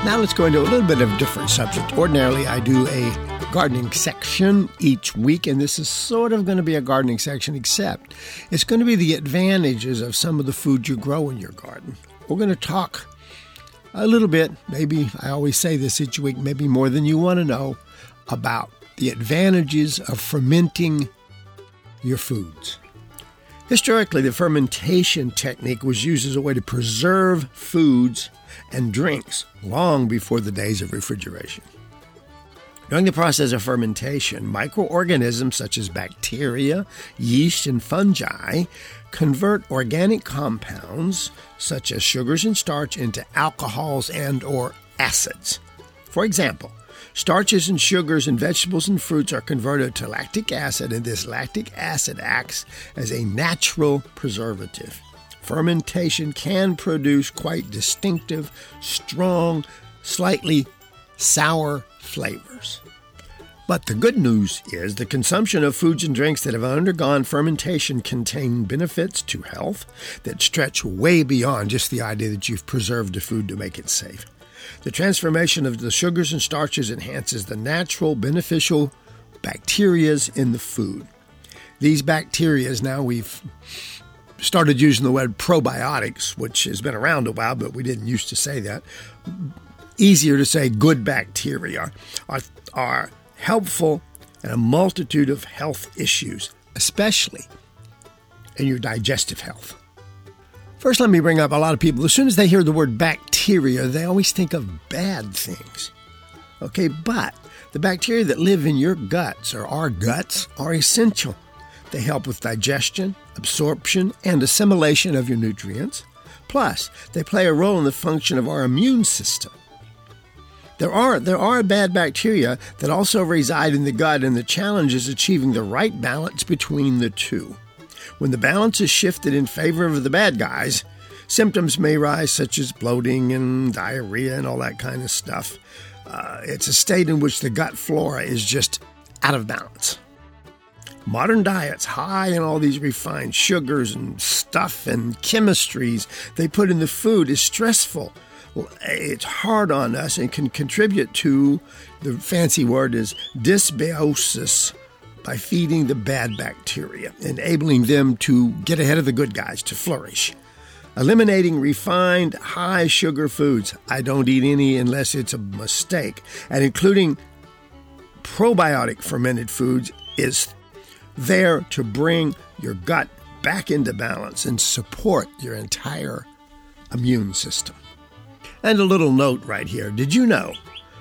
Now let's go into a little bit of a different subject. Ordinarily, I do a gardening section each week, and this is sort of going to be a gardening section, except it's going to be the advantages of some of the food you grow in your garden. We're going to talk a little bit, maybe I always say this each week, maybe more than you want to know, about the advantages of fermenting your foods. Historically, the fermentation technique was used as a way to preserve foods and drinks long before the days of refrigeration. During the process of fermentation, microorganisms such as bacteria, yeast, and fungi convert organic compounds such as sugars and starch into alcohols and or acids. For example, starches and sugars in vegetables and fruits are converted to lactic acid, and this lactic acid acts as a natural preservative. Fermentation can produce quite distinctive, strong, slightly sour flavors. But the good news is the consumption of foods and drinks that have undergone fermentation contain benefits to health that stretch way beyond just the idea that you've preserved a food to make it safe. The transformation of the sugars and starches enhances the natural beneficial bacteria in the food. These bacteria, now we've started using the word probiotics, which has been around a while, but we didn't used to say that. Easier to say good bacteria are helpful in a multitude of health issues, especially in your digestive health. First, let me bring up a lot of people. As soon as they hear the word bacteria, they always think of bad things. Okay, but the bacteria that live in your guts, or our guts, are essential. They help with digestion, absorption, and assimilation of your nutrients. Plus, they play a role in the function of our immune system. There are bad bacteria that also reside in the gut, and the challenge is achieving the right balance between the two. When the balance is shifted in favor of the bad guys, symptoms may rise such as bloating and diarrhea and all that kind of stuff. It's a state in which the gut flora is just out of balance. Modern diets, high in all these refined sugars and stuff and chemistries they put in the food, is stressful. Well, it's hard on us and can contribute to, the fancy word is dysbiosis, by feeding the bad bacteria, enabling them to get ahead of the good guys, to flourish. Eliminating refined, high-sugar foods, I don't eat any unless it's a mistake, and including probiotic fermented foods is there to bring your gut back into balance and support your entire immune system. And a little note right here. Did you know,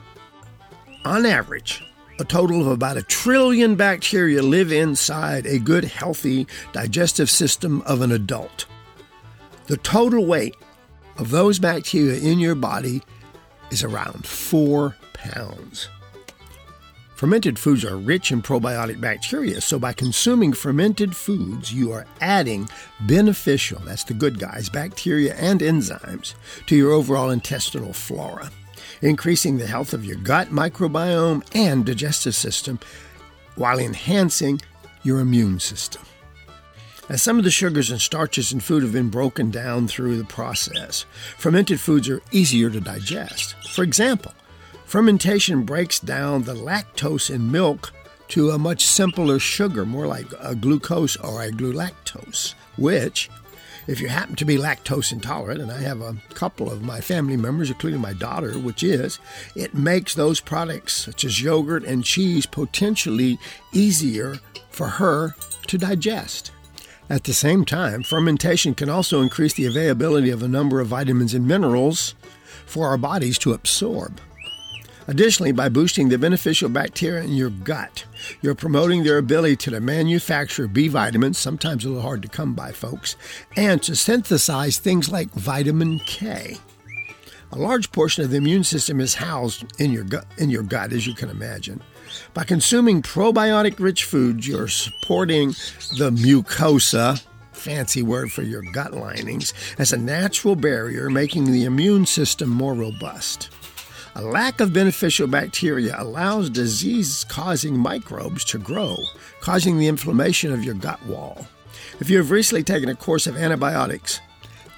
on average, a total of about 1 trillion bacteria live inside a good, healthy digestive system of an adult? The total weight of those bacteria in your body is around 4 pounds. Fermented foods are rich in probiotic bacteria, so by consuming fermented foods, you are adding beneficial, that's the good guys, bacteria and enzymes to your overall intestinal flora, increasing the health of your gut microbiome and digestive system while enhancing your immune system. As some of the sugars and starches in food have been broken down through the process, fermented foods are easier to digest. For example, fermentation breaks down the lactose in milk to a much simpler sugar, more like a glucose or a glulactose, which, if you happen to be lactose intolerant, and I have a couple of my family members, including my daughter, which is, it makes those products, such as yogurt and cheese, potentially easier for her to digest. At the same time, fermentation can also increase the availability of a number of vitamins and minerals for our bodies to absorb. Additionally, by boosting the beneficial bacteria in your gut, you're promoting their ability to manufacture B vitamins, sometimes a little hard to come by, folks, and to synthesize things like vitamin K. A large portion of the immune system is housed in your gut, as you can imagine. By consuming probiotic-rich foods, you're supporting the mucosa, fancy word for your gut linings, as a natural barrier, making the immune system more robust. A lack of beneficial bacteria allows disease-causing microbes to grow, causing the inflammation of your gut wall. If you have recently taken a course of antibiotics,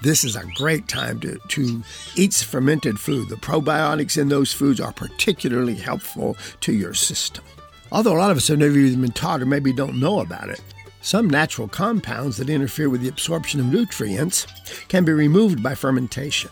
This is a great time to eat fermented food. The probiotics in those foods are particularly helpful to your system. Although a lot of us have never even been taught or maybe don't know about it, some natural compounds that interfere with the absorption of nutrients can be removed by fermentation.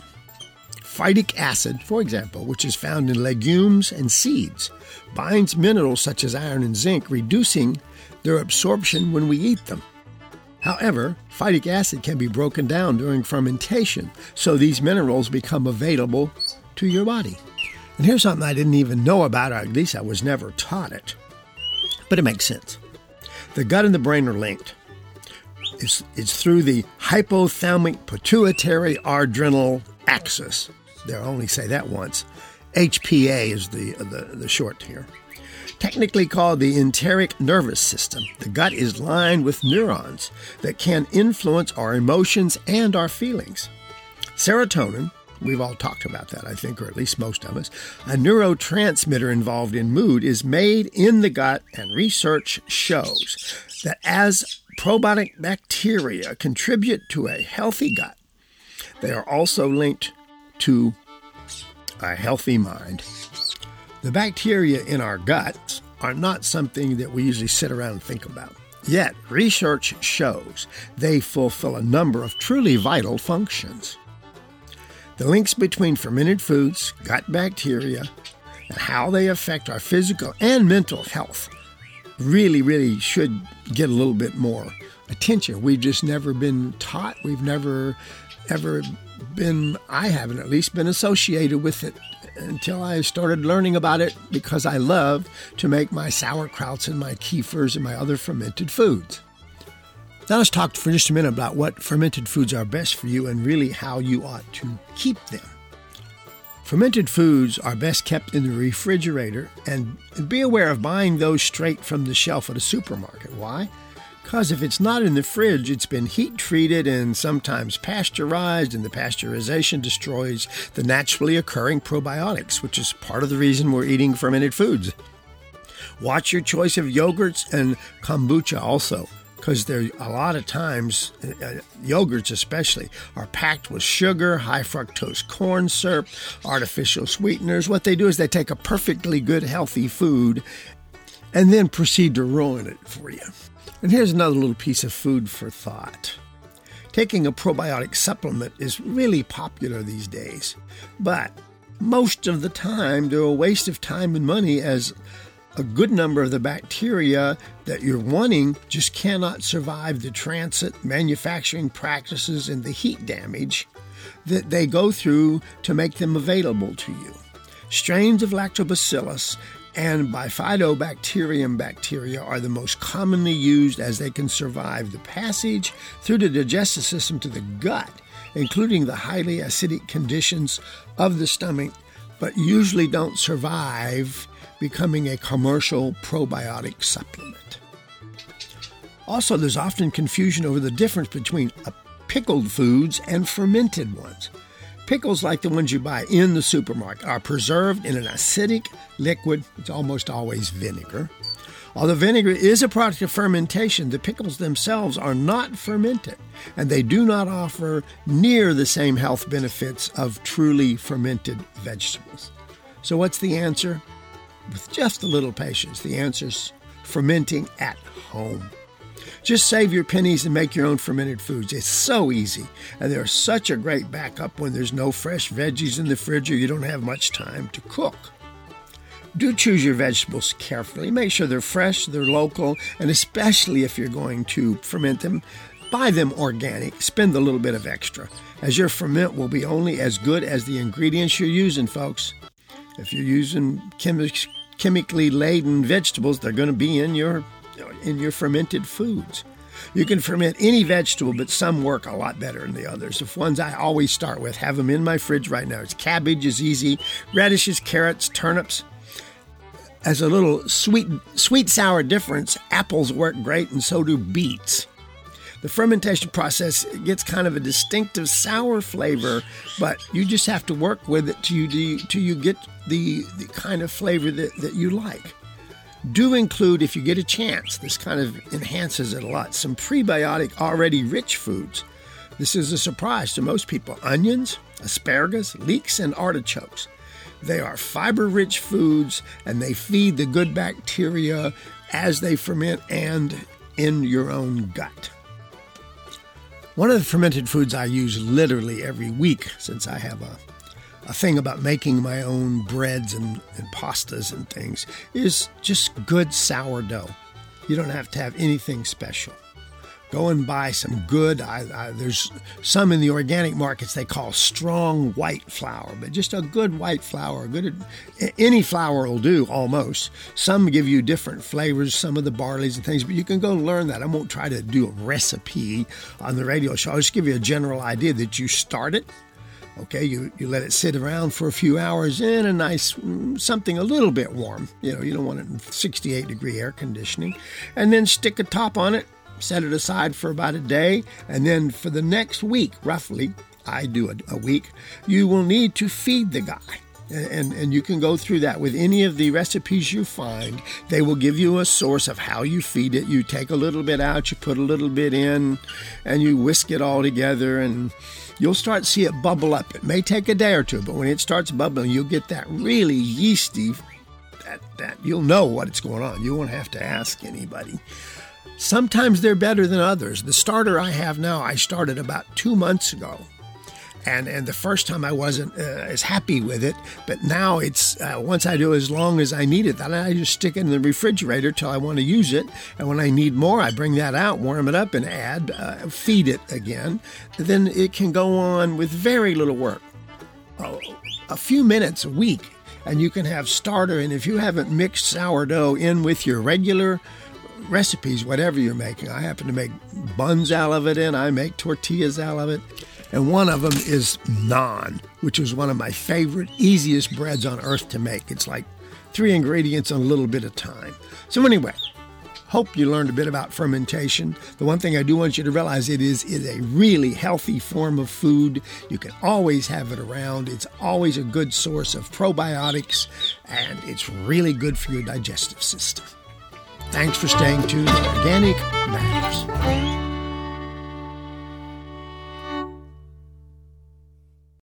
Phytic acid, for example, which is found in legumes and seeds, binds minerals such as iron and zinc, reducing their absorption when we eat them. However, phytic acid can be broken down during fermentation, so these minerals become available to your body. And here's something I didn't even know about, or at least I was never taught it. But it makes sense. The gut and the brain are linked. It's through the hypothalamic pituitary adrenal axis. They'll only say that once. HPA is the short here. Technically called the enteric nervous system, the gut is lined with neurons that can influence our emotions and our feelings. Serotonin, we've all talked about that, I think, or at least most of us, a neurotransmitter involved in mood, is made in the gut, and research shows that as probiotic bacteria contribute to a healthy gut, they are also linked to a healthy mind. The bacteria in our guts are not something that we usually sit around and think about. Yet, research shows they fulfill a number of truly vital functions. The links between fermented foods, gut bacteria, and how they affect our physical and mental health really should get a little bit more attention. We've just never been taught. We've never ever been, I haven't at least been associated with it until I started learning about it, because I love to make my sauerkrauts and my kefirs and my other fermented foods. Now let's talk for just a minute about what fermented foods are best for you and really how you ought to keep them. Fermented foods are best kept in the refrigerator, and be aware of buying those straight from the shelf at a supermarket. Why? Because if it's not in the fridge, it's been heat treated and sometimes pasteurized, and the pasteurization destroys the naturally occurring probiotics, which is part of the reason we're eating fermented foods. Watch your choice of yogurts and kombucha also, because there a lot of times, yogurts especially, are packed with sugar, high fructose corn syrup, artificial sweeteners. What they do is they take a perfectly good, healthy food and then proceed to ruin it for you. And here's another little piece of food for thought. Taking a probiotic supplement is really popular these days, but most of the time they're a waste of time and money, as a good number of the bacteria that you're wanting just cannot survive the transit, manufacturing practices, and the heat damage that they go through to make them available to you. Strains of Lactobacillus and Bifidobacterium bacteria are the most commonly used, as they can survive the passage through the digestive system to the gut, including the highly acidic conditions of the stomach, but usually don't survive becoming a commercial probiotic supplement. Also, there's often confusion over the difference between pickled foods and fermented ones. Pickles, like the ones you buy in the supermarket, are preserved in an acidic liquid. It's almost always vinegar. Although vinegar is a product of fermentation, the pickles themselves are not fermented, and they do not offer near the same health benefits of truly fermented vegetables. So what's the answer? With just a little patience, the answer's fermenting at home. Just save your pennies and make your own fermented foods. It's so easy, and they're such a great backup when there's no fresh veggies in the fridge or you don't have much time to cook. Do choose your vegetables carefully. Make sure they're fresh, they're local, and especially if you're going to ferment them, buy them organic. Spend a little bit of extra, as your ferment will be only as good as the ingredients you're using, folks. If you're using chemically laden vegetables, they're going to be in your fermented foods. You can ferment any vegetable, but some work a lot better than the others. The ones I always start with, have them in my fridge right now. It's cabbage is easy, radishes, carrots, turnips. As a little sweet sour difference, apples work great, and so do beets. The fermentation process gets kind of a distinctive sour flavor, but you just have to work with it till you get the kind of flavor that you like. Do include, if you get a chance, this kind of enhances it a lot, some prebiotic already rich foods. This is a surprise to most people. Onions, asparagus, leeks, and artichokes. They are fiber-rich foods, and they feed the good bacteria as they ferment and in your own gut. One of the fermented foods I use literally every week, since I have a thing about making my own breads and pastas and things, is just good sourdough. You don't have to have anything special. Go and buy some good, there's some in the organic markets they call strong white flour, but just a good white flour, any flour will do almost. Some give you different flavors, some of the barleys and things, but you can go learn that. I won't try to do a recipe on the radio show. I'll just give you a general idea that you start it. Okay, you let it sit around for a few hours in a nice, something a little bit warm. You don't want it in 68-degree air conditioning. And then stick a top on it. Set it aside for about a day, and then for the next week, roughly, I do a week, you will need to feed the guy. And you can go through that with any of the recipes you find. They will give you a source of how you feed it. You take a little bit out, you put a little bit in, and you whisk it all together, and you'll start to see it bubble up. It may take a day or two, but when it starts bubbling, you'll get that really yeasty, that you'll know what's going on. You won't have to ask anybody. Sometimes they're better than others. The starter I have now, I started about 2 months ago. And the first time I wasn't as happy with it, but now it's, once I do as long as I need it, then I just stick it in the refrigerator till I want to use it. And when I need more, I bring that out, warm it up, and feed it again. Then it can go on with very little work. A few minutes a week, and you can have starter. And if you haven't mixed sourdough in with your regular recipes, whatever you're making. I happen to make buns out of it, and I make tortillas out of it. And one of them is naan, which is one of my favorite, easiest breads on earth to make. It's like 3 ingredients and a little bit of time. So anyway, hope you learned a bit about fermentation. The one thing I do want you to realize, it is a really healthy form of food. You can always have it around. It's always a good source of probiotics, and it's really good for your digestive system. Thanks for staying tuned to Organic Matters.